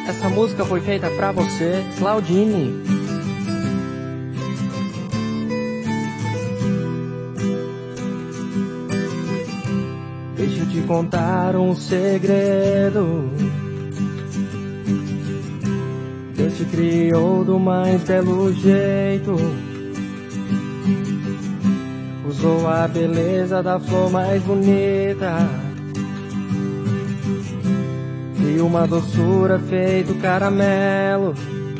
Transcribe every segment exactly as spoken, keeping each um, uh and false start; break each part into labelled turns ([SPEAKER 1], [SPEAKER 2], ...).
[SPEAKER 1] Essa música foi feita pra você, Claudine. Deixa eu te contar um segredo. Deus te criou do mais belo jeito. Usou a beleza da flor mais bonita e uma doçura feito caramelo.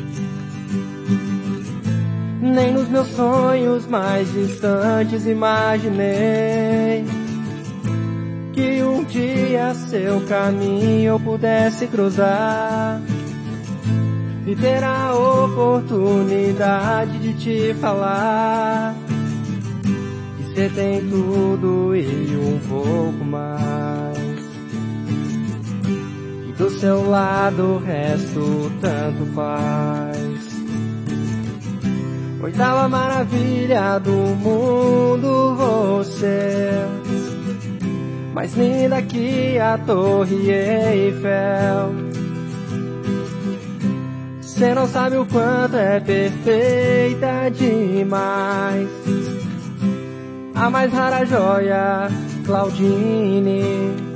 [SPEAKER 1] Nem nos meus sonhos mais distantes imaginei que um dia seu caminho eu pudesse cruzar e ter a oportunidade de te falar que você tem tudo e um pouco mais. Do seu lado o resto tanto faz. Oitava maravilha do mundo, você, mais linda que a Torre Eiffel. Você não sabe o quanto é perfeita demais, a mais rara joia, Claudine.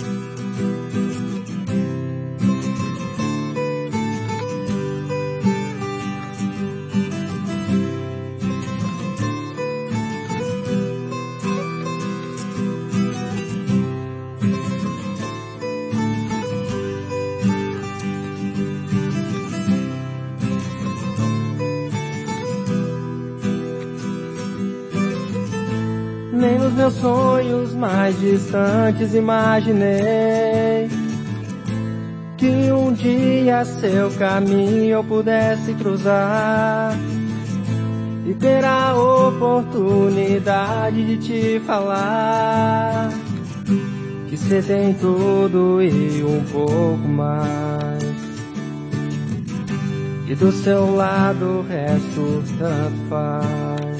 [SPEAKER 1] Nem nos meus sonhos mais distantes imaginei que um dia seu caminho eu pudesse cruzar e ter a oportunidade de te falar que você tem tudo e um pouco mais, e do seu lado o resto tanto faz.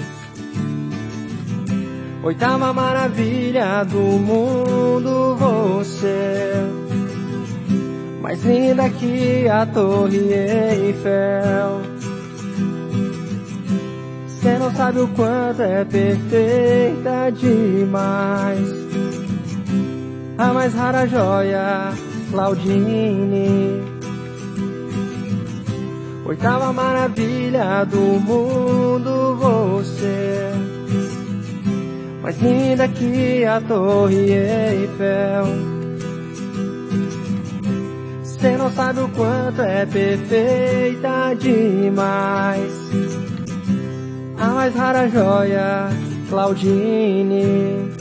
[SPEAKER 1] Oitava maravilha do mundo, você, mais linda que a Torre Eiffel. Você não sabe o quanto é perfeita demais, a mais rara joia, Claudine. Oitava maravilha do mundo, você, mais linda que a Torre Eiffel. Você não sabe o quanto é perfeita demais, a mais rara joia, Claudine.